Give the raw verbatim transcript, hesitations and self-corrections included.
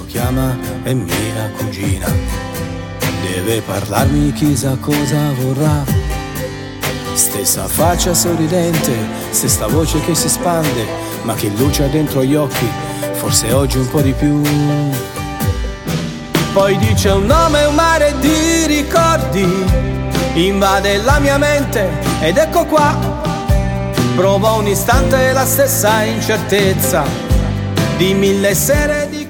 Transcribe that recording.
lo chiama e mia cugina. Deve parlarmi chissà cosa vorrà. Stessa faccia sorridente, stessa voce che si spande, ma che luce ha dentro gli occhi, forse oggi un po' di più. Poi dice un nome e un mare di ricordi, invade la mia mente ed ecco qua. Provo un istante la stessa incertezza di mille sere di